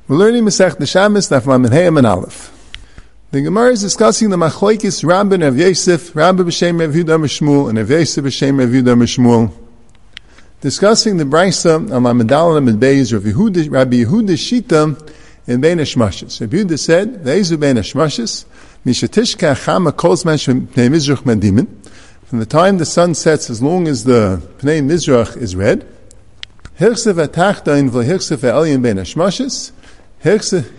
We're learning Masech Shabbos, Daf Lamed Hey and Aleph. The Gemara is discussing the Machlokes Rabbi and Rav Yosef, Rabbi b'Shem Rav Yehuda Mishmuel, and Rav Yosef b'Shem Rav Yehuda Mishmuel. Discussing the Brisa on Lamed Daled and Beis, Rabbi Yehuda Shita in Bein Hashmashis. Rabbi Yehuda said, "Ve'ezu Bein Hashmashis, mishatishka chama kolzman shepnei mizrach medimin." From the time the sun sets, as long as the pnei mizrach is red, hirsev atachtain v'hirsev ha'elyon Bein Hashmashis. If the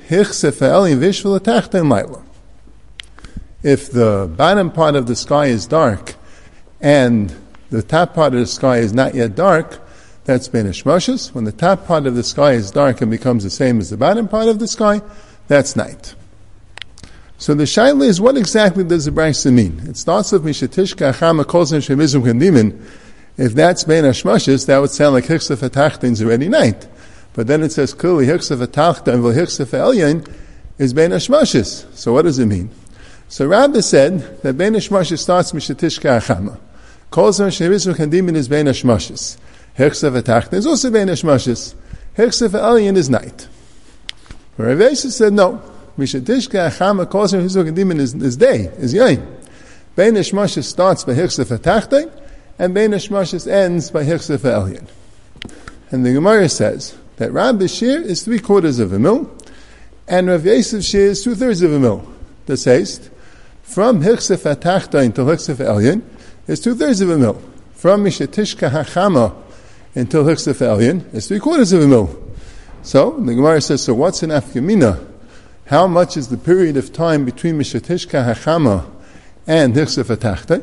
bottom part of the sky is dark and the top part of the sky is not yet dark, that's Bein Hashmashis. When the top part of the sky is dark and becomes the same as the bottom part of the sky, that's night. So the shaila is, what exactly does the Brisa mean? It starts with Mishatishka Achama Kolzin Shemizum Kendimin. If that's Bein Hashmashis, that would sound like Hirsef Atachtin is already night. But then it says clearly Hirsef Atachta and Hirsef Elyon is Bein Hashmashis. So what does it mean? So Rabbi said that Bein Hashmashis starts Mishatishka Achama. Kolzim Shemizum Kendimin is Bein Hashmashis. Hirsef Atachta is also Bein Hashmashis. Hirsef Elyon is night. Rav Yosef said no. Mishatishka Achama Kolzim Shemizum Kendimin is day, is Yain. Bein Hashmashis starts by Hirsef Atachta and Bein Hashmashis ends by Hirsef Elyon. And the Gemara says that Rabbi's share is 3/4 of a mil, and Rav Yosef's share is 2/3 of a mil. That says, from Hirsef Atachta until Hirsef Elyon is 2/3 of a mil. From Mishatishka Hachama until Hirsef Elyon is 3/4 of a mil. So the Gemara says, so what's an afkamina? How much is the period of time between Mishatishka Hachama and Hirsef Atachta?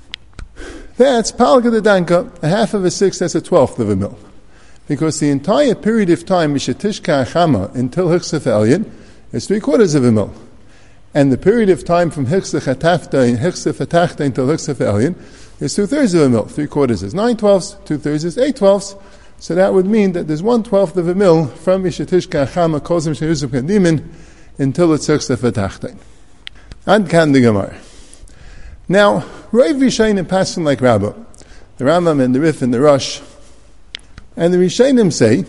That's Palga de Danka, a half of a sixth, that's a 1/12 of a mil. Because the entire period of time, Mishatishka Achama until Hirsef Elyon, is 3/4 of a mil. And the period of time from Hirsef Atachta until Hirsef Elyon is 2/3 of a mil. 3/4 is 9/12, 2/3 is 8/12. So that would mean that there's 1/12 of a mil from Mishatishka Achama Kozim Sheyusuf Kandimin until it's Hirsef Atachta. Ad kan the Gemara. Now, Rav Rishonim passing like Rabbah, the Rambam and the Rif and the Rosh, and the Rishonim say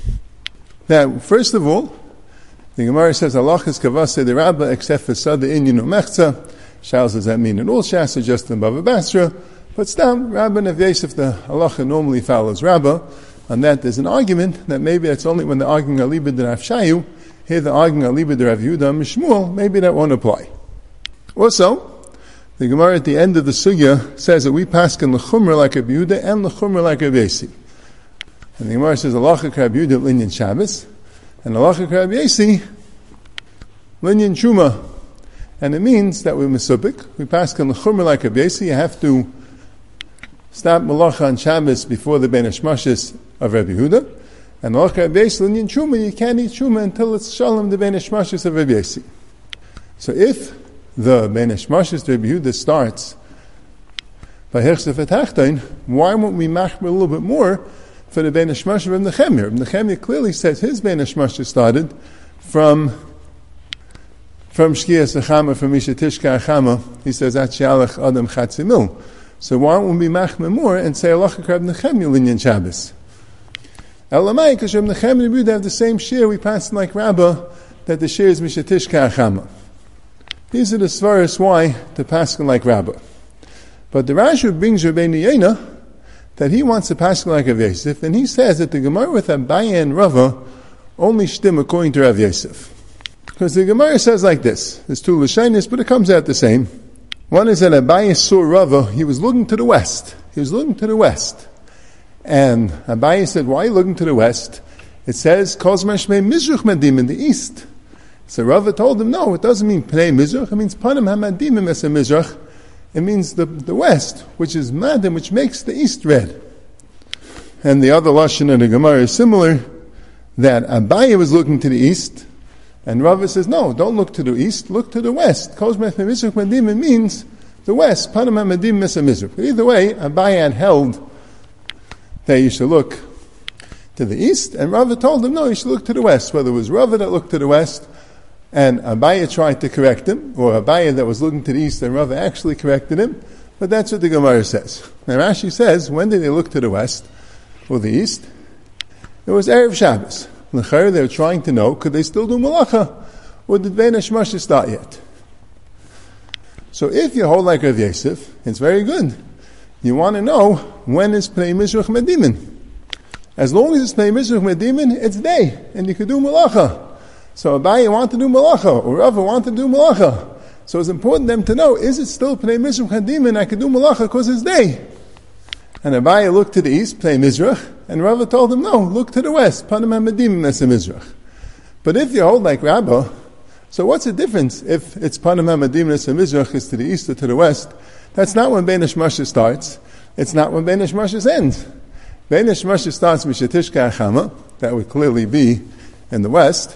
that, first of all, the Gemara says, Allah is kavase the Rabbah except for Sada Inyan Umechza. Shals does that mean in all Shas or just in Bava Basra? But Stam, Rabbah and Rav Yosef, the halacha normally follows Rabbah. On that, there's an argument that maybe it's only when they're arguing Alibid Rav Shayu, here they're arguing Alibid Rav Yehuda Mishmuel, maybe that won't apply. Also, the Gemara at the end of the Sugya says that we paskin l'chumra like Rav Yehuda and l'chumra like Rav Yosef. And the Gemara says, Allah Rav Yehuda Linyan Shabbos, and Allah Rav Yosef Linyan Truma. And it means that we're Mesupik. We paskin l'chumra like Rav Yosef. You have to stop Malacha on Shabbos before the Bein Hashmashis of Rav Yehuda. And Allah Rav Yosef Linyan Truma, you can't eat Truma until it's Shalom the Bein Hashmashis of Rav Yosef. So if the Bein Hashmashis Rav Yehuda starts by Hirsef Atachtain, why won't we machmer a little bit more for the Bein Hashmashis of Nechemia? Nechemia clearly says his Bein Hashmashis started from Shkias Achama, from Mishatishka Achama. He says, At Shalach Adam Chatzimil. So why won't we machmer more and say, Allah Rav Nechemia Linyan Shabbos? Elamai, because Rav Nechemia and Rav Yehuda have the same share, we pass like Rabbah, that the share is Mishatishka Achama. These are the svaras why to paskin like Rabbah. But the Rashi brings Rabbeinu Yonah that he wants to paskin like Rav Yosef, and he says that the Gemara with Abaye and Rava only shtim according to Rav Yosef. Because the Gemara says like this, there's two Lashonos, but it comes out the same. One is that Abaye saw Rava, he was looking to the west. And Abaye said, why are you looking to the west? It says, Kozman Shmei Mizrach Medim in the east. So Rava told him, no, it doesn't mean Pnei Mizrach, it means Panim HaMadimim es Mizrach. It means the west, which is Madim, which makes the east red. And the other Lashon in the Gemara is similar, that Abaye was looking to the east, and Rava says, no, don't look to the east, look to the west. Kozmeth Mizrach Madimim means the west, Panim HaMadimim es Mizrach. But either way, Abaye had held that you should look to the east, and Rava told him, no, you should look to the west. Whether it was Rava that looked to the west, and Abaye tried to correct him, or Abaye that was looking to the east and Rava actually corrected him, but that's what the Gemara says. Now Rashi says, when did they look to the west or the east? It was Erev Shabbos. L'chayr, they're trying to know, could they still do malacha? Or did Bein HaShmashis start yet? So if you hold like Rav Yosef, it's very good. You want to know, when is Pnei Mizrach Medimin? As long as it's Pnei Mizrach Medimin, it's day, and you could do malacha. So Abaye want to do malacha, or Rava want to do malacha. So it's important them to know, is it still Pnei Mizrach Medimin, I could do malacha because it's day? And Abaye looked to the east, Pnei Mizrach, and Rava told him, no, look to the west, Panim HaMedimin Nesa Mizrach. But if you hold like Rabbah, so what's the difference if it's Panim HaMedimin Nesa Mizrach is to the east or to the west? That's not when Bein HaShmashis starts. It's not when Bein HaShmashis ends. Bein HaShmashis starts with Shetishka Achama, that would clearly be in the west.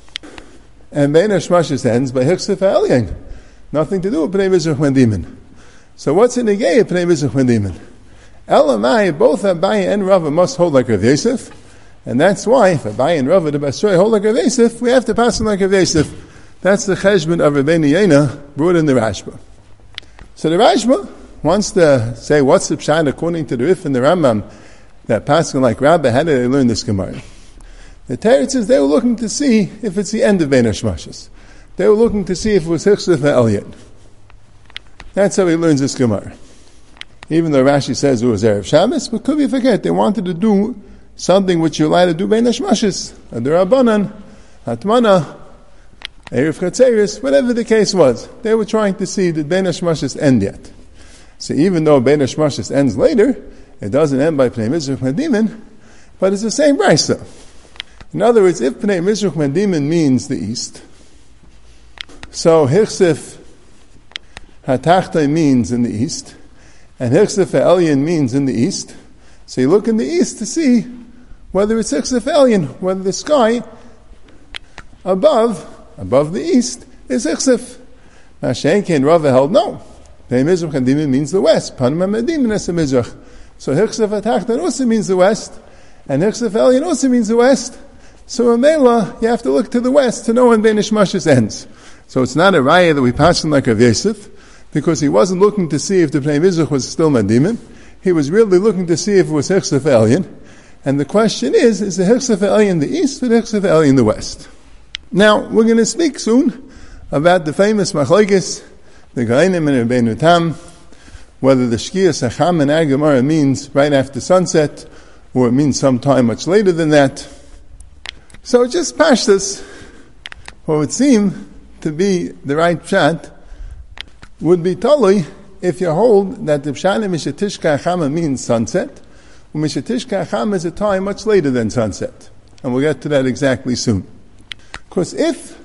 And Bein HaShmashis ends by Hichsef HaElyon. Nothing to do with Pnei Mizrach Medimin. So what's in the gay of Pnei Mizrach Medimin? Elamai, both Abaye and Rava must hold like Rav Yosef. And that's why, if Abaye and Rava the Basroi hold like Rav Yosef, we have to pass on like Rav Yosef. That's the cheshbon of Rabbeinu Yena brought in the Rashba. So the Rashba wants to say, what's the pshat according to the Rif and the Rambam, that passing like Rabbi, how did they learn this Gemara? The Teretz says they were looking to see if it's the end of Bein HaShmashis. They were looking to see if it was Hichsef HaElyon. That's how he learns this Gemara. Even though Rashi says it was Erev Shabbos, but could we forget, they wanted to do something which you're allowed to do Bein HaShmashis, Adarabanan, Hatmana, Erev Chatzeris, whatever the case was. They were trying to see, did Bein HaShmashis end yet? So even though Bein HaShmashis ends later, it doesn't end by Pnei Mizrach Medimin, but it's the same brisa. In other words, if Pnei Mizrach Medimin means the east, so Hichsef HaTachtai means in the east, and Hichsef HaElyon means in the east, so you look in the east to see whether it's Hichsef HaElyon, whether the sky above the east is Hichsef. Mashenke and Rava held no. Pnei Mizrach Medimin means the west. Panim HaMedimin Nesa Mizrach. So Hichsef HaTachtai also means the west, and Hichsef HaElyon also means the west. So in Mela, you have to look to the west to know when Bein HaShmashis ends. So it's not a raya that we pass on like Rav Yosef, because he wasn't looking to see if the Pnei Mizrach was still Medimin. He was really looking to see if it was Hichsef HaElyon. And the question is the Hichsef HaElyon the east or the Hichsef HaElyon the west? Now, we're going to speak soon about the famous Machlokes, the Gaonim and Rabbeinu Tam, whether the Shkias Hacham and Gemara means right after sunset, or it means sometime much later than that. So just pashtus, what would seem to be the right pshat, would be totally if you hold that the pshat in Mishatishka Hacham means sunset, and Mishatishka Hacham is a time much later than sunset. And we'll get to that exactly soon. Because if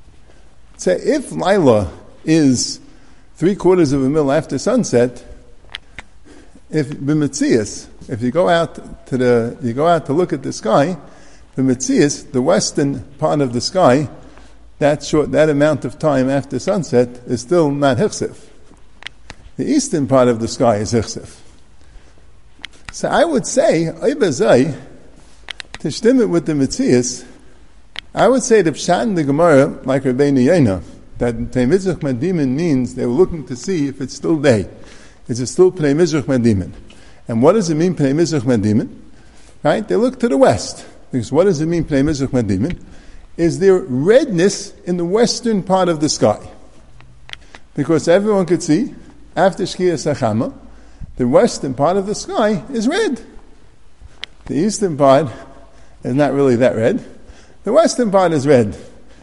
Laila is 3/4 of a mil after sunset, if you go out to look at the sky, b'metzias, the western part of the sky, that amount of time after sunset is still not Hichsef. The eastern part of the sky is Hichsef. So I would say, Oibazai, to stem it with the metzias, I would say the pshat in the Gemara, like Rabbeinu Yena, that Pnei Mizrach Medimin means they were looking to see if it's still day. Is it still Pnei Mizrach Medimin? And what does it mean, Pnei Mizrach Medimin? Right? They look to the west. Because what does it mean, Pnei Mizrach Medimin? Is there redness in the western part of the sky? Because everyone could see, after Shkias Hachama, the western part of the sky is red. The eastern part is not really that red. The western part is red.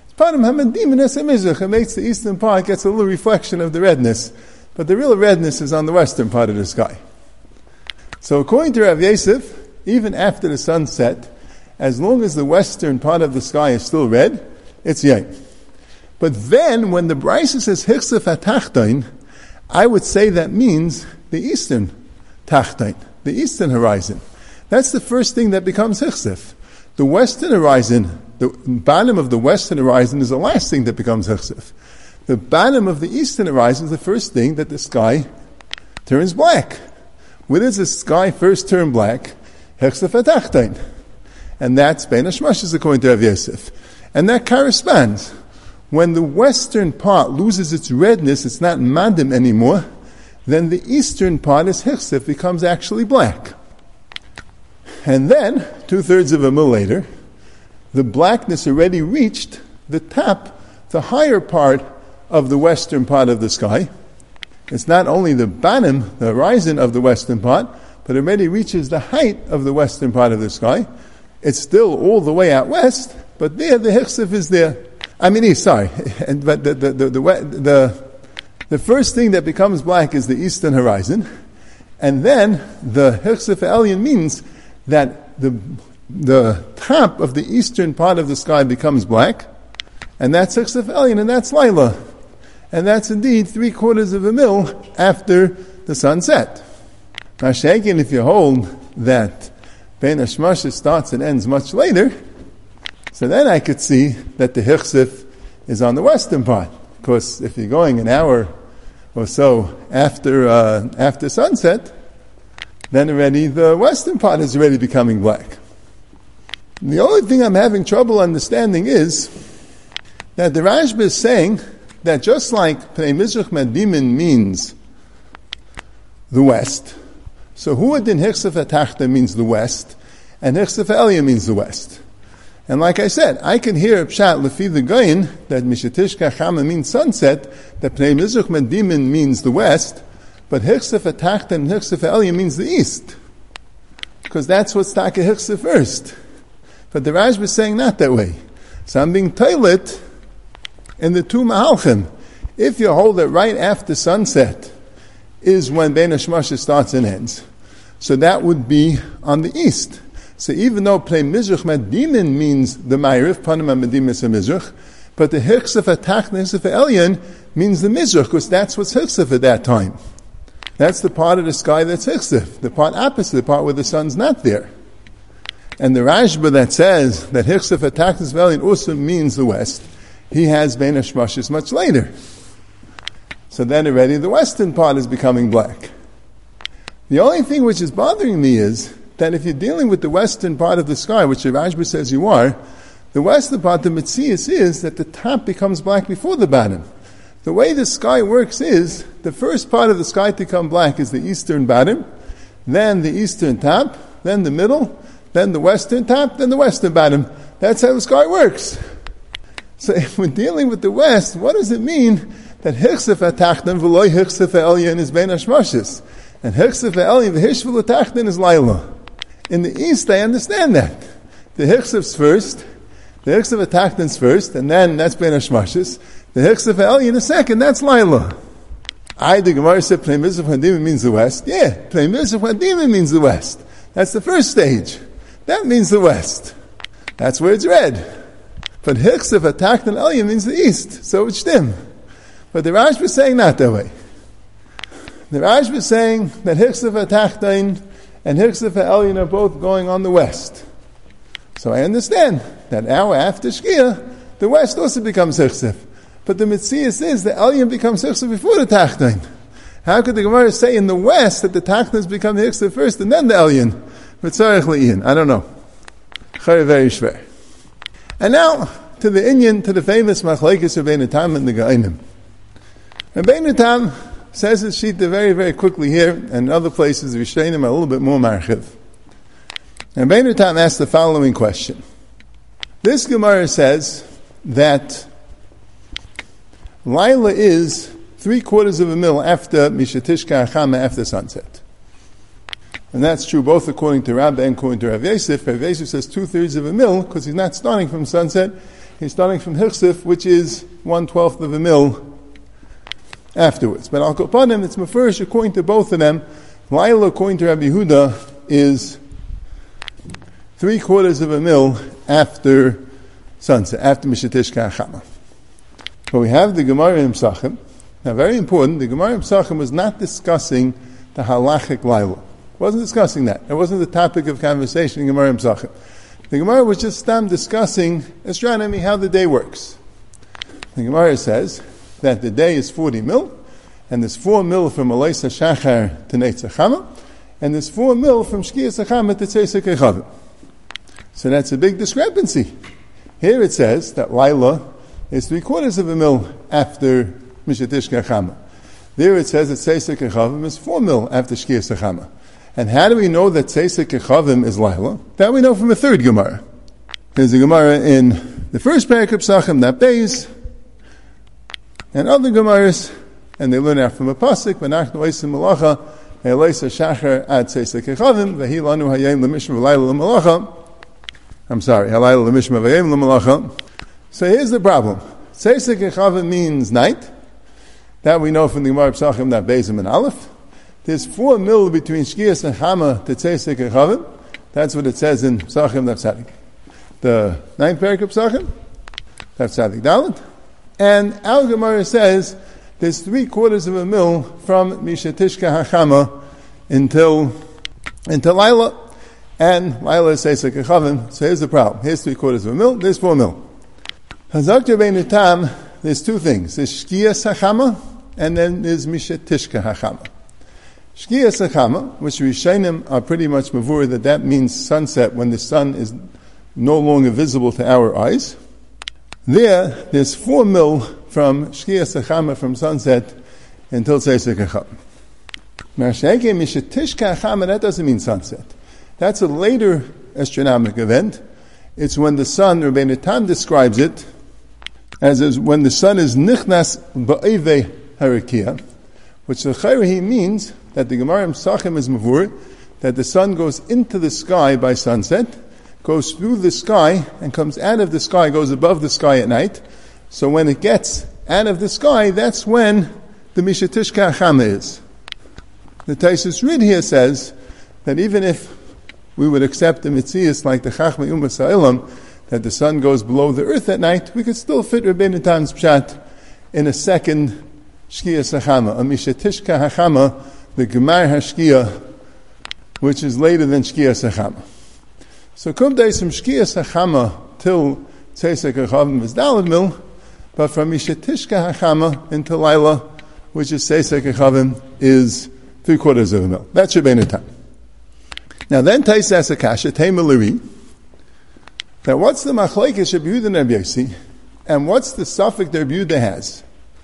It makes the eastern part gets a little reflection of the redness, but the real redness is on the western part of the sky. So according to Rav Yosef, even after the sunset, as long as the western part of the sky is still red, it's yain. But then, when the Brisa says Hichsef HaTachtain, I would say that means the eastern Tachtain, the eastern horizon. That's the first thing that becomes Hichsef. The western horizon, the bottom of the western horizon is the last thing that becomes Hichsef. The bottom of the eastern horizon is the first thing that the sky turns black. When does the sky first turn black? Hichsef HaTachtain. And that's Bein HaShmashis according to Rav Yosef. And that corresponds. When the western part loses its redness, it's not madim anymore, then the eastern part is Hichsef, becomes actually black. And then, 2/3 of a mil later, the blackness already reached the top, the higher part of the western part of the sky. It's not only the bottom, the horizon of the western part, but it already reaches the height of the western part of the sky. It's still all the way out west, but there the Hichsef is there. East, sorry. But the first thing that becomes black is the eastern horizon, and then the Hichsef Elyon means that the top of the eastern part of the sky becomes black, and that's Hichsef Elyon, and that's Laila. And that's indeed 3/4 of a mil after the sunset. Now, Shaken, if you hold that Bein Hashmashis starts and ends much later, so then I could see that the Hichsef is on the western part. Because if you're going an hour or so after sunset, then already the western part is already becoming black. The only thing I'm having trouble understanding is that the Rashba is saying that just like Pnei Mizrach Madimin means the west, so Huadin Hichsef Atachta means the west, and Hichsef Elyon means the west. And like I said, I can hear a pshat lefi the Goyin that Mishatishka Chama means sunset, that Pnei Mizrach Madimin means the west, but Hichsef Atachta and Hichsef Elyon means the east. Because that's what's Taka Hichsef first. But the Rashba is saying not that way. So I'm being toilet in the two Mahalchim. If you hold it right after sunset is when Bein Hashmashis starts and ends. So that would be on the east. So even though Pnei Mizrach Madimin means the Ma'ariv, Panim HaMadimis HaMizrach, but the Hichsef Atach and Hichsef Elyon means the Mizrach, because that's what's Hichsef at that time. That's the part of the sky that's Hichsef, the part opposite, the part where the sun's not there. And the Rashba that says that Hichsef Atach and Hichsef Elyon also means the west, he has Bein Hashmashis much later. So then already the western part is becoming black. The only thing which is bothering me is that if you're dealing with the western part of the sky, which the Rashba says you are, the western part, the Metzias, is that the top becomes black before the bottom. The way the sky works is, the first part of the sky to become black is the eastern bottom, then the eastern top, then the middle, then the western top, then the western bottom. That's how the sky works. So if we're dealing with the west, what does it mean that Hichsef Atachtan v'loy Hichsef Elyon is Bein Hashmashis, and Hichsef Elyon v'Hishvel Atachtan is Laila? In the east, I understand that. The Hichsef's first, the Hichsef Atachtan's first, and then that's Bein Hashmashis. The Hichsef Elyon is second, that's Laila. The Gemara said Pnei Mizrach Madimin means the west. Yeah, Pnei Mizrach Madimin means the west. That's the first stage. That means the west. That's where it's red. But Hichsef Atachtan Elyon means the east, so it's Shtim. But the Rashba is saying not that way. The Rashba is saying that Hichsef Atachtan and Hichsef Elyon are both going on the west. So I understand that hour after Shkia, the west also becomes Hichsef. But the Metzias is the Elyon becomes Hichsef before the Tachtan. How could the Gemara say in the west that the Tachtans become the Hichsef first and then the Elyon? I don't know. Very schwer. And now, to the Inyan, to the famous Machlekes Rabbeinu Tam and the Ga'anim. Rabbeinu Tam says his shita very, very quickly here, and in other places, the Rishonim are a little bit more marchiv. And Rabbeinu Tam asks the following question. This Gemara says that Laila is 3/4 of a mil after Mishatishka Achama, after sunset. And that's true both according to Rabbah and according to Rav Yosef. Rav Yosef says 2/3 of a mil, because he's not starting from sunset, he's starting from Hichsef, which is 1/12 of a mil afterwards. But Al Kopanim, it's Mefurish according to both of them. Laila, according to Rabbi Yehuda, is 3/4 of a mil after sunset, after Mishatishka Achama. But we have the Gemara in Psachim. Now, very important, the Gemara in Psachim was not discussing the halachic Laila. Wasn't discussing that. It wasn't the topic of conversation in Gemara in Psachim. The Gemara was just discussing astronomy, how the day works. The Gemara says that the day is 40 mil, and there's 4 mil from Aleis HaShachar to Netzach Chama, and there's 4 mil from Shkias HaChama to Tzeisek Echavim. So that's a big discrepancy. Here it says that Laila is 3/4 of a mil after Mishatishka Chama. There it says that Tzeisek Echavim is 4 mil after Shkias HaChama. And how do we know that Tzeisek Echavim is Laila? That we know from a third Gemara. There's a Gemara in the first parak of Psachim, that Beis, and other Gemaras, and they learn out from a pasuk, V'nachnu oisim malacha, ve'eleisa shachar ad seisek echavim, ve'hi lanu hayim l'mishma v'layla l'malacha. I'm sorry, halayla l'mishma v'yim l'malacha. So here's the problem. Seisek echavim means night. That we know from the Gemara Psachim, that Beis and Aleph. There's 4 mil between Shkias and Chama to Seisek echavim. That's what it says in Psachim Daf Tzadik. The 9th parak of Psachim, Daf Tzadik Dalet. And our Gemara says there's 3/4 of a mil from Mishatishka Hachama until Laila, and Laila is Seisek Echavim. So here's the problem. Here's 3/4 of a mil, there's 4 mil. Hazak Bein Tam, there's 2 things. There's Shkias Hachama, and then there's Mishatishka Hachama. Shkias Hachama, which Rishonim are pretty much mavur that means sunset, when the sun is no longer visible to our eyes. There's 4 mil from Shkias Hachama, from sunset until Seisek Echavim. Mashake Mishatishka Hachama, that doesn't mean sunset. That's a later astronomic event. It's when the sun, Rabbeinu Tam describes it as when the sun is nichnas ba'eve harakia, which the Chayrahi means that the Gemara in Psachim is mavur, that the sun goes into the sky by sunset, goes through the sky, and comes out of the sky, goes above the sky at night. So when it gets out of the sky, that's when the Mishatishka Hachama is. The Taisus Rid here says that even if we would accept the Mitzias like the Chachma Umas Ha'ilam, that the sun goes below the earth at night, we could still fit Rabbeinu Tam's Pshat in a second Shkias Hachama, a Mishatishka Hachama, the Gemar HaShkia, which is later than Shkias Hachama. So kum days from Shkias Hachama till Seisek Echavim is Daled mil, but from Mishatishka Hachama until Laila, which is Seisek Echavim, is 3/4 of a mil. That's Rabbeinu Tam. Now then Tais asks a kasha, Teimaliri, that what's the machlekes Rabbi Yehuda and Rabbi Yossi, and what's the suffix that Rabbi Yehuda has?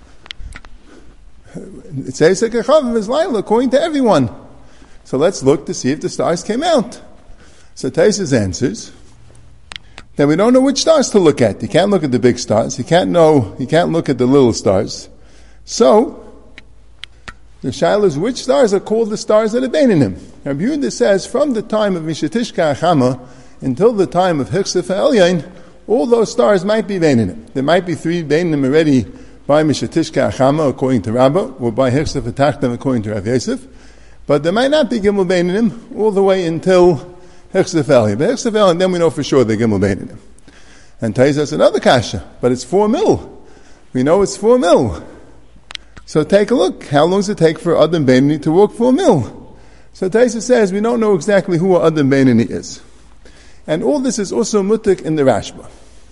It says Seisek Echavim is Laila, according to everyone. So let's look to see if the stars came out. So Taisus answers that we don't know which stars to look at. You can't look at the big stars. You can't look at the little stars. So the shaila is, which stars are called the stars that are Beinanim? Rabbi Yehuda says from the time of Mishatishka Hachama until the time of Hichsef Elyon, all those stars might be Beinanim. There might be 3 Beinanim already by Mishatishka Hachama according to Rabbah, or by Hichsef Atachtam according to Rav Yosef, but there might not be Gimel Beinanim all the way until Hichsef Elyon. But Hichsef Elyon, then we know for sure they're Gimel Beinanim. And Tais has another kasha, but it's 4 mil. We know it's 4 mil. So take a look. How long does it take for Adam Beinani to walk 4 mil? So Taisa says we don't know exactly who Adam Beinani is. And all this is also mutik in the Rashba.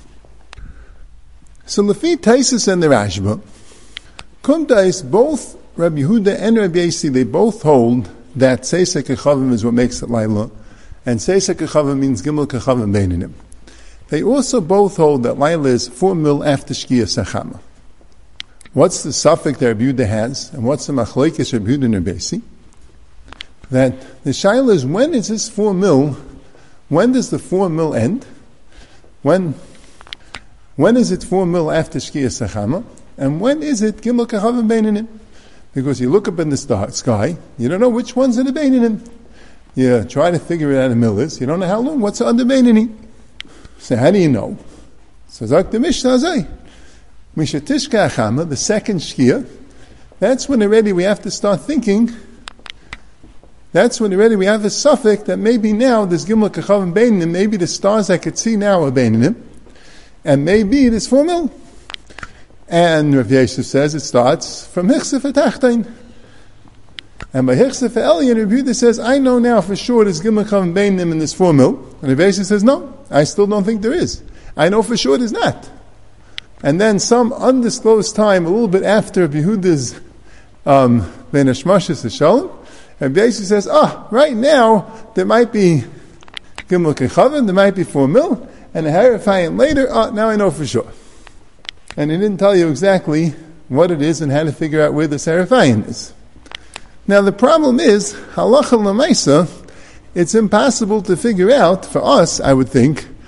So Lefi Taisus and the Rashba, Kumtais, both Rabbi Yehuda and Rabbi Yossi, they both hold that Seisek Echavim is what makes it Laila, and Seisek Echavim means Gimel Kechavim Beinanim. They also both hold that Laila is 4 mil after Shkias Hachama. What's the suffix that Rabbi Yehuda has, and what's the machlekes Rabbi Yehuda and Rabbi Yossi? That the shaila is, when is this 4 mil? When does the 4 mil end? When is it 4 mil after Shkias Hachama? And when is it Gimel Kechavim Beinanim? Because you look up in the sky, you don't know which ones are the Beinanim. You try to figure it out in millers, you don't know how long, what's under Beinani? So how do you know? So Zak the Mishnah Zay. Mishatishka Hachama, the second Shkia, that's when already we have to start thinking, that's when already we have a suffix that maybe now there's Gimel Kechavim Beinanim, maybe the stars I could see now are Beinanim, and maybe there's 4 mil. And Rav Yosef says it starts from Hichsef Atachtain. And by Hichsef Elyon, Rav Yehuda says, I know now for sure there's Gimel Kechavim Beinanim in this 4 mil. And Rav Yosef says, no, I still don't think there is. I know for sure there's not. And then some undisclosed time, a little bit after Rav Yehuda's Ben Hashmashas Shalom, Rav Yosef says, right now there might be Gimel Kechavim, there might be 4 mil, and a Harifayim later, now I know for sure. And he didn't tell you exactly what it is and how to figure out where the Seraphaim is. Now the problem is, halacha l'maisa, it's impossible to figure out, for us, I would think,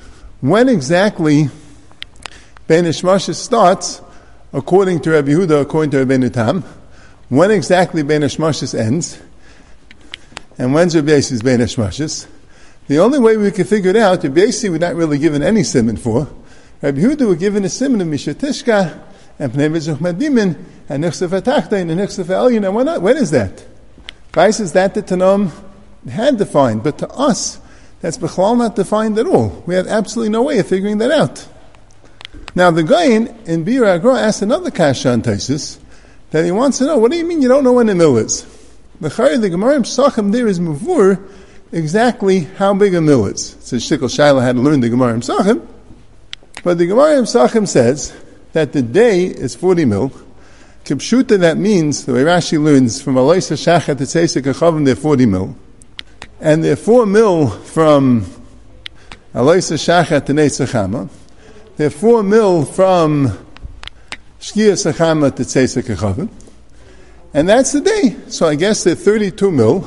when exactly Bein Hashmashis starts, according to Rabbi Yehuda, according to Rabbeinu Tam, when exactly Bein Hashmashis ends, and when's Rabbi Yossi's Bein Hashmashis. The only way we can figure it out, Rabbi Yossi we're not really given any siman for. Rabbi Yehuda were given a siman of Mishatishka, and Pnei Mizuch Madimin, and Nichsef HaTachtain, and Nichsef HaElyon, and when is that? Vice is that the Tanam had defined, but to us, that's B'chlal not defined at all. We have absolutely no way of figuring that out. Now the Gaon in Bir Agra asked another kasha on Taisus, that he wants to know, what do you mean you don't know when the mill is? The Gemara Psachim there is muvur exactly how big a mill is. So Shikl Shaila had to learn the Gemara Psachim, but the Gemara Psachim says that the day is 40 mil. Kipshuta, that means, the way Rashi learns, from Aloisa Shachat to Tzeisek Achavim, they're 40 mil. And they're 4 mil from Aloisa Shachat to Netzach Chama. They're 4 mil from Shkias Achama to Tzeisek Achavim. And that's the day. So I guess they're 32 mil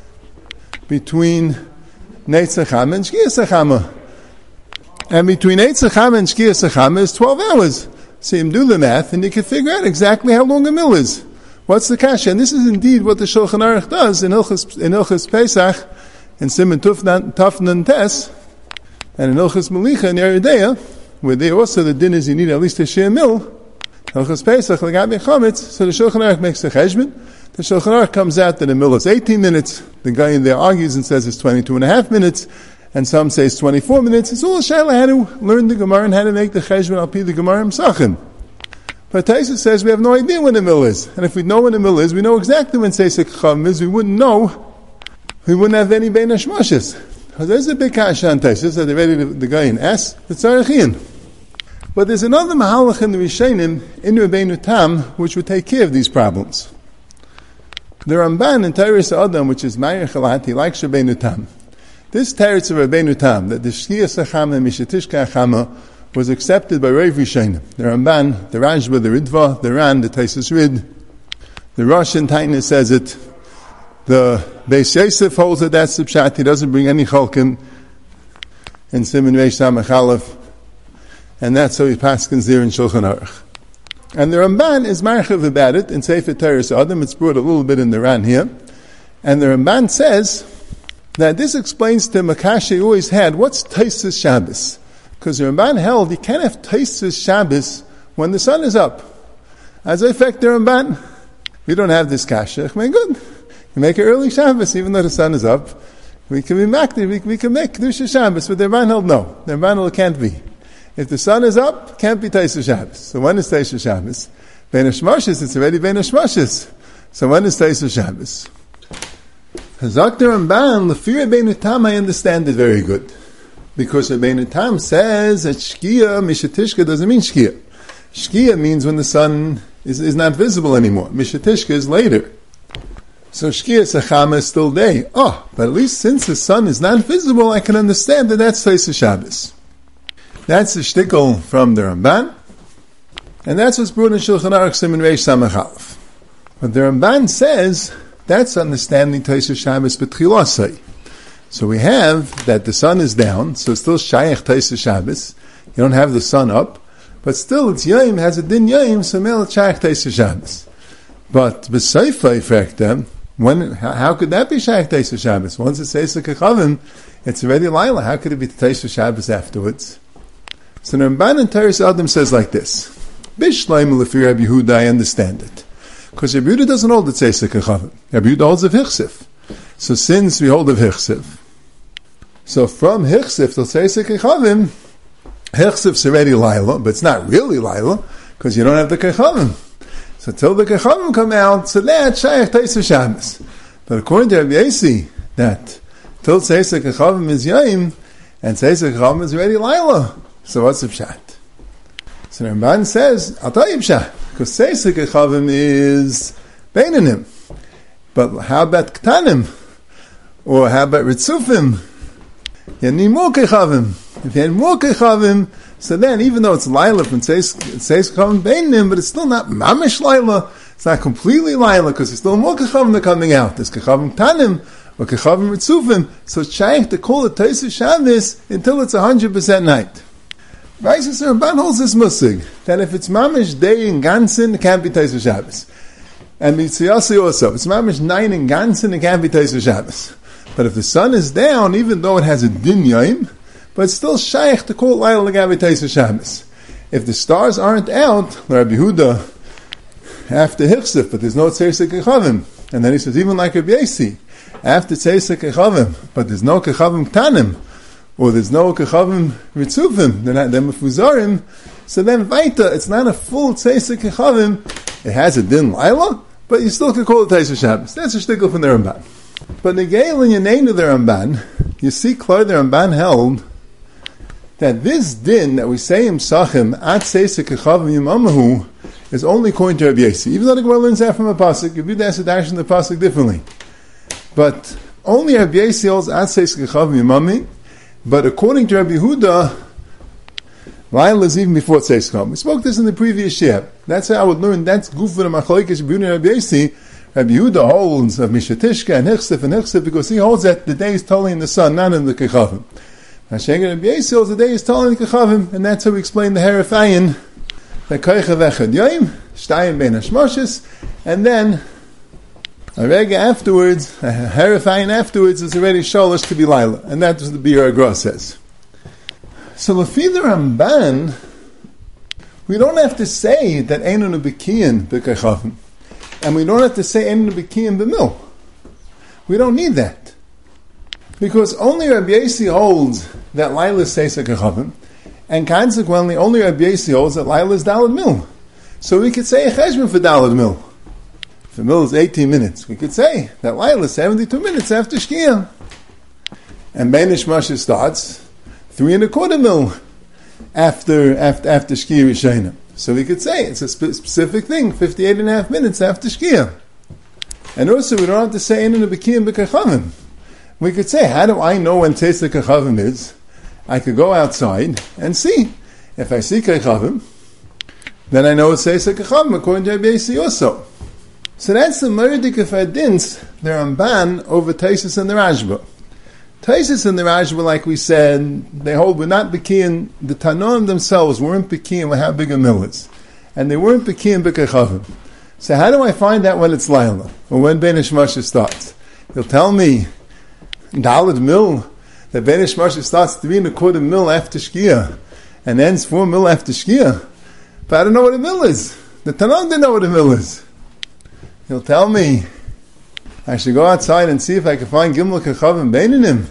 between Netzach Chama and Shkias Achama. And between Netzach Chama and Shkias Achama is 12 hours. So you do the math, and you can figure out exactly how long a mill is. What's the kasha? And this is indeed what the Shulchan Aruch does in Ilchus Pesach, in Siman Tafnan Tes, and in Ilchus Melicha in Yeridea, where they also the din is you need at least a share mill. Ilchus Pesach, Lagabi Chametz, so the Shulchan Aruch makes the cheshbon. The Shulchan Aruch comes out that the mill is 18 minutes. The guy in there argues and says it's 22 and a half minutes. And some say it's 24 minutes. It's all a shayla how to learn the Gemara and how to make the cheshbon al pi the Gemara Psachim. But Taisa says we have no idea when the mill is. And if we know when the mill is, we know exactly when Tzeisek Chacham is. We wouldn't have any Bein Hashmashis. There's a big kasha on Taisa, that they're ready the guy in S, the Tzarachian. But there's another mahalach in the Rishonim, in Rabbeinu Tam, which would take care of these problems. The Ramban in Teiris Adam, which is Meir Chalat, he likes Rabbeinu Tam. This teretz of Rabbeinu Tam, that the Shkias Achama and Mishatishka Achama was accepted by Rav Rishonim. The Ramban, the Rashba, the Ritva, the Ran, the Taisus Rid, the Rosh and Taina says it, the Beis Yosef holds that that's the pshat, he doesn't bring any cholkim in Siman Reish Samachalef, and that's how he paskins there in Shulchan Aruch. And the Ramban is marchav about it in Sefer Teiris Adam, it's brought a little bit in the Ran here, and the Ramban says that this explains to Makasha he always had, what's Taisus Shabbos? Because the Ramban held you can't have Taisus Shabbos when the sun is up. As a fact, the Ramban, we don't have this kasha. I mean, good. You make it early Shabbos, even though the sun is up. We can be makdir, we can make Kedusha Shabbos, but the Ramban held no. The Ramban held can't be. If the sun is up, can't be Taisus Shabbos. So when is Taisus Shabbos? Bein Hashmashis, it's already Bein Hashmashis. So when is Taisus Shabbos? Hazak the Ramban, Lefir Rabbeinu Tam, I understand it very good. Because Rabbeinu Tam says that Shkia, Mishatishka doesn't mean Shkia. Shkia means when the sun is not visible anymore. Mishatishka is later. So Shkia Sachama is still day. Oh, but at least since the sun is not visible, I can understand that that's Taisus Shabbos. That's the shtickle from the Ramban. And that's what's brought in Shulchan Aruch Siman Reish Samachalef. But the Ramban says that's understanding Taisus Shabbos B'tchilasai. So we have that the sun is down, so it's still Shayach Taisus Shabbos. You don't have the sun up, but still it's Yom, has a din Yom, so Mel it's Shayach Taisus Shabbos. But B'Seifa effect, how could that be Shayach Taisus Shabbos? Once it says the Kechavim, it's already Laila. How could it be Taisus Shabbos afterwards? So the Ramban in Teiris Adam says like this: Bishleim Lefi Rabbi Yehuda, I understand it. Because Rabbi Yehuda doesn't hold the Tzeisek Achavim. Rabbi Yehuda holds of Hichsif. So since we hold of Hichsif, so from Hichsif to Tzeisek Achavim, Hichsif's already Laila, but it's not really Laila, because you don't have the Kechavim. So till the Kechavim come out, so that's Shayach Taisus Shabbos. But according to Rabbi Yossi, that till Tzeisek Achavim is Yom, and Tzeisek Achavim is already Laila. So what's the pshat? So the Ramban says, I'll tell you pshat, because Tzeisek Achavim is Beinanim. But how about Ktanim? Or how about Ritzufim? You need more Kechavim. If you had more Kechavim, so then even though it's Laila from Tzeisek Achavim Beinanim, but it's still not Mamish Laila, it's not completely Laila, because there's still more Kechavim that are coming out. There's Kechavim Ktanim, or Kechavim Ritzufim, so it's shaykh to call it Taisus Shabbos until it's 100% night. Reises Ramban holds this musig, that if it's mamish day in Gansen, it can't be Taisa Shabbos. And Mitzvah also, if it's mamish 9 in Gansen, it can't be Taisa Shabbos. But if the sun is down, even though it has a din yom, but it's still shaykh to call it Laila L'Gavi Taisa Shabbos. If the stars aren't out, Rabbi Yehuda, after Hichsif, but there's no Tzeisek Kechavim. And then he says, even like Rabbi Yasi, after Tzeisek Kechavim, but there's no Kechavim Tanim, or there's no Kechavim Ritzufim, they're Mefuzarim, so then Vaita, it's not a full Tzeisek Kechavim, it has a din Laila, but you still could call it Taisa Shabbos. That's a shtickle from the Ramban. But the Geil in your name of the Ramban, you see clear the Ramban held that this din that we say in Psachim, at Tzeisek Kechavim Yimamahu, is only according to Rabbi Yasi. Even though the Gemara learns that from a pasuk, you read the dash in the pasuk differently. But only Rabbi Yasi holds at Tzeisek Kechavim Yimami, but according to Rabbi Yehuda, Laila is even before Tzeisek Kechavim. We spoke this in the previous year. That's how I would learn. That's goof for the machlokes Rabbi Yehuda and Rabbi Yasi. Rabbi Yehuda holds of Mishatishka and Hichsif because he holds that the day is totally in the sun, not in the Kechavim. Hashem Rabbi Yasi holds the day is totally in the Kechavim, and that's how we explain the Herafayin, the Koicha Vechad Yoim, Shtayim Ben Hashmoshes, and then a rega afterwards, a Herafayin afterwards is already Sholosh to be Laila, and that's what the Bir Agra says. So Lefi the Ramban, we don't have to say that Einun Bekiyin B'Kechavim. And we don't have to say Einun Bekiyin B'Mil. We don't need that. Because only Rabbi Yasi holds that Laila says Kechavim, and consequently only Rabbi Yasi holds that Laila is Dalad Mil. So we could say a Cheshbon for Dalad Mil. If a mil is 18 minutes, we could say that Laila is 72 minutes after Shkia. And Beinish Masha starts 3¼ mil after Shkia Rishayna. So we could say it's a specific thing, 58.5 minutes after Shkia. And also we don't have to say Einun Bekiyin B'Kechavim. We could say, how do I know when Tzeisek Kechavim is? I could go outside and see. If I see Kechavim, then I know it's Tzeisek Kechavim according to Rabbi Yasi also. So that's the Merdik of Adins, the Ramban over Taisus and the Rashba. Taisus and the Rashba, like we said, they hold we're not Bekiyin, the Tanoim themselves weren't Bekiyin with how big a mill is. And they weren't Bekiyin B'Kechavim. So how do I find out when it's Laila? Or when Beinish Masha starts? They'll tell me, Dalad Mil, that Beinish Masha starts 3¼ mil after Shkia, and ends 4 mil after Shkia. But I don't know what a mil is. The Tanoim didn't know what a mil is. He'll tell me, I should go outside and see if I can find Gimel Kechavim Beininim.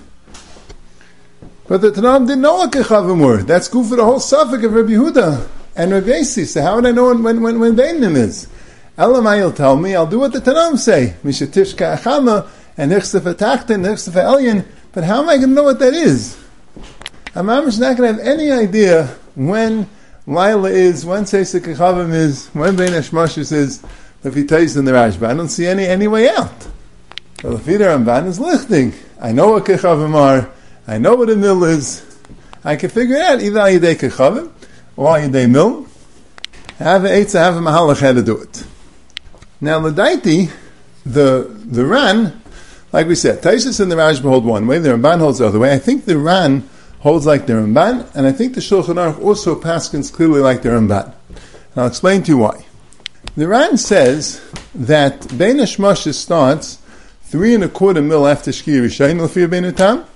But the Tanoim didn't know what Kechavim were. That's good for the whole suffix of Rabbi Yehuda and Rabbi Yasi. So how would I know when Beininim is? Elamai will tell me, I'll do what the Tanoim say. Mishatishka Achama, and Hichsef Atachta, and Hichsef Elyon. But how am I going to know what that is? I'm not going to have any idea when Laila is, when Tzeisek Kechavim is, when Beinish Mashus is, if he takes in the Rashba. I don't see any way out. So the Fida Ramban is lichting. I know what Kechavim are. I know what a mil is. I can figure it out either al yedei Kechavim or al yedei mil. I have an eitzah, I have a mahalach how to do it. Now the Daiti, the Ran, like we said, Taisus and the Rashba hold one way, the Ramban holds the other way. I think the Ran holds like the Ramban, and I think the Shulchan Aruch also paskins clearly like the Ramban. And I'll explain to you why. The Ran says that Beinish Masha starts 3¼ mil after Shkia Rishayna, L'fi Rabbeinu Tam,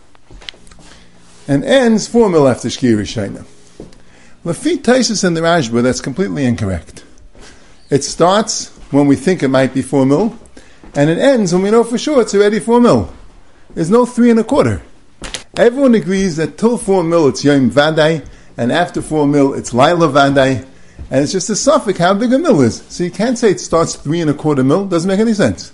and ends 4 mil after Shkia Rishayna. L'fi Taisus and the Rashba, that's completely incorrect. It starts when we think it might be 4 mil, and it ends when we know for sure it's already 4 mil. There's no 3¼ Everyone agrees that till 4 mil it's Yom Vadai, and after 4 mil it's Laila Vadai, and it's just a suffix how big a mil is. So you can't say it starts 3¼ mil, doesn't make any sense.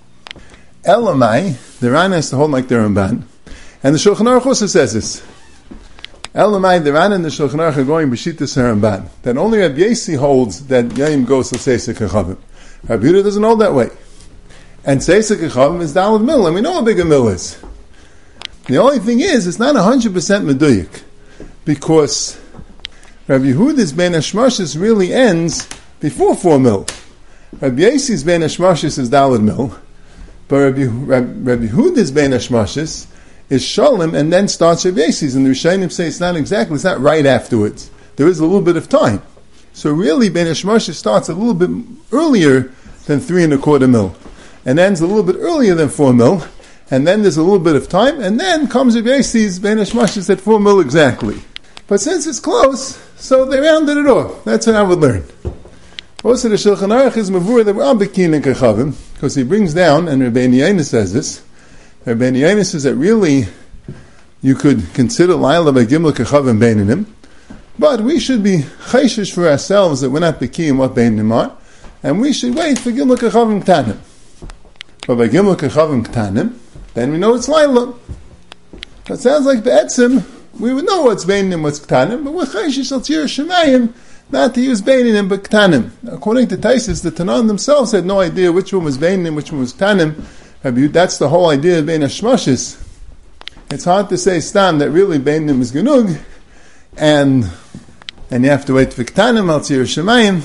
Elamai, the Ran has to hold like the Ramban, and the Shulchan Aruch also says this. Elamai, the Ran and the Shulchan Aruch are going b'shitas Ramban, that only Rabbi Yasi holds that Yom goes to Tzeisek Kechavim. Rabbi Yehuda doesn't hold that way. And Tzeisek Kechavim is Dalad Mil, and we know how big a mil is. The only thing is, it's not 100% meduyik, because Rabbi Yehuda's Ben Hashmashis really ends before 4 mil. Rabbi Yasi's Ben Hashmashis is Dalad Mil, but Rabbi Yehuda's Ben Hashmashis is Shalom and then starts Rabbi Yasi's, and the Rishonim say it's not right afterwards. there is a little bit of time. So really, Ben Hashmashis starts a little bit earlier than 3¼ mil, and ends a little bit earlier than 4 mil, and then there's a little bit of time, and then comes Rabbi Yossi's Ben Hashmashis at 4 mil exactly. But since it's close, so they rounded it off. That's what I would learn. Also, the Shulchan Aruch is mavur that we're Bekin and Kechavim, because he brings down, and Rabbi Yehuda says this. Rabbi Yehuda says that really you could consider Laila by Gimel Kechavim Beinanim, but we should be chayshish for ourselves that we're not Bekin what Beinanim are, and we should wait for Gimel Kechavim Ktanim. But by Gimel Kechavim Ktanim, then we know it's Laila. That sounds like Be'etzim, we would know what's Beinanim, what's Ktanim, but we're chayshish al Tzir Shemayim, not to use Beinanim but Ktanim. According to Taisus, the Tanan themselves had no idea which one was Beinanim, which one was Ktanim. That's the whole idea of Ben Hashmashis. It's hard to say Stam that really Beinanim is Genug, and you have to wait for Ktanim al Tzir Shemayim.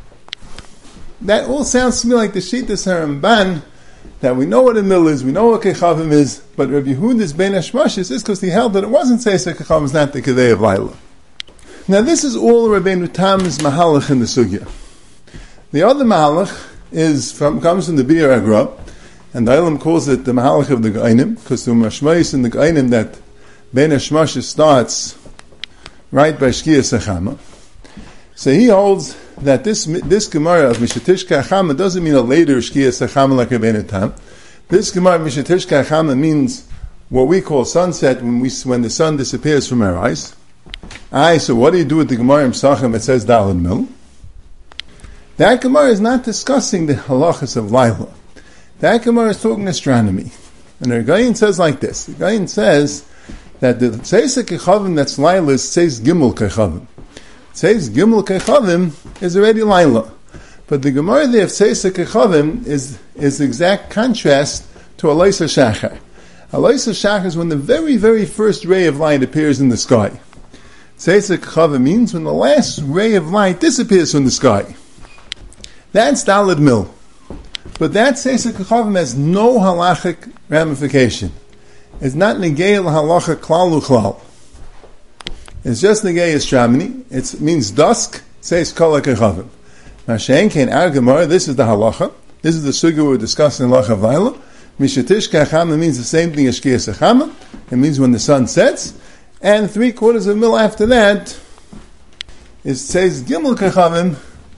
That all sounds to me like the Shittas HaRamban, that we know what a mil is, we know what Kechavim is, but Rabbi Yehuda's Ben Hashmashis is because he held that it wasn't Seisei Kechavim, is not the Kedei of Laila. Now this is all Rabbeinu Tam's Mahalach in the Sugya. The other Mahalach comes from the Bir Agra, and the Eilam calls it the Mahalach of the Gainim, because the Mashmais in the Gainim that Ben Hashmashis starts right by Shkia Sechama. So he holds that this Gemara of Mishatishka Achama doesn't mean a later Shkia Sechama like Rabbeinu Tam. This Gemara of Mishatishka Achama means what we call sunset when the sun disappears from our eyes. So what do you do with the Gemara in Pesachim that says Daled Mil? That Gemara is not discussing the halachas of Laila. That Gemara is talking astronomy. And the Gayin says like this. The Gayin says that the Tzeis Kechavim that's Laila says Gimel Kechavim. Says Gimel Kechavim is already Laila. But the Gemara there of Tzeis Kechavim is the exact contrast to Alois HaShachar. Alois HaShachar is when the very, very first ray of light appears in the sky. Tzeis Kechavim means when the last ray of light disappears from the sky. That's Daled Mil. But that Tzeis Kechavim has no halachic ramification. It's not negei halacha klal uchlal. It's just negei astronomy. It means dusk, Tzeis Kol Kechavim. Mashen Kein Ar Gemara, this is the halacha. This is the sugya we're discussing in Halacha Vaila. Mishatish Kachama means the same thing as Shkia Sechama. It means when the sun sets. And 3/4 mil after that, it says Gimel Kechavim.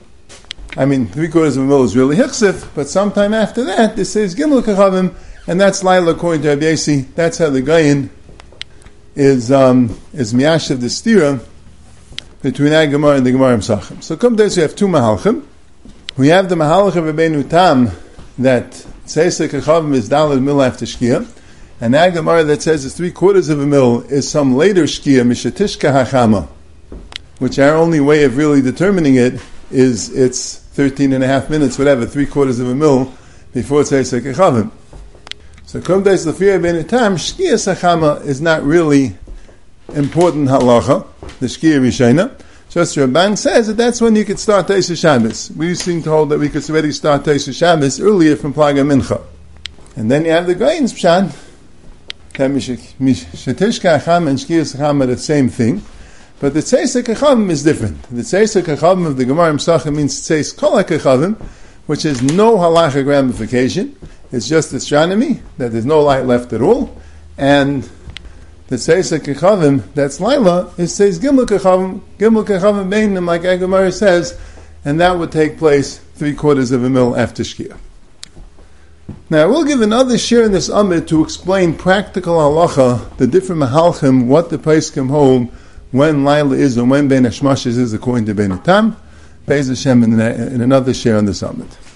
3/4 mil is really Hichsif, but sometime after that, it says Gimel Kechavim, and that's Laila according to Rabbi Yossi. That's how the Gayin is Miyashav the Stira between our Gemara and the Gemara Pesachim. So come days we have two Mahalchim. We have the Mahalach of Rabbeinu Tam that says Kechavim is Daled Mil after Shkia. And that Gemara that says it's 3/4 mil is some later Shkia, Mishatishka Hachama, which our only way of really determining it is it's 13.5 minutes, whatever, 3/4 mil before it says Kechavim. So Kum Deis Lefir Ben Tam, Shkia Sechama is not really important halacha, the Shkia Rishayna. Just Ramban says that that's when you could start Teis Shabbos. We seem to hold that we could already start Teis Shabbos earlier from Plaga Mincha. And then you have the Gayin's Pshat, that Mishatishka Acham and Shkia Secham are the same thing, but the Tzeis Kechavim is different. The Tzeis Kechavim of the Gemara Pesachim means Tzeis Kol Kechavim, which has no halachic ramification. It's just astronomy, that there's no light left at all, and the Tzeis Kechavim, that's Laila, it says Gimel Kechavim Beinim, like our Gemara says, and that would take place 3/4 mil after Shkia. Now, we'll give another share in this Amid to explain practical halacha, the different mahalchim, what the Pesachim hold, when Laila is and when Ben Hashmashis is according to Ben Tam. Be'ez Hashem in another share on this Amid.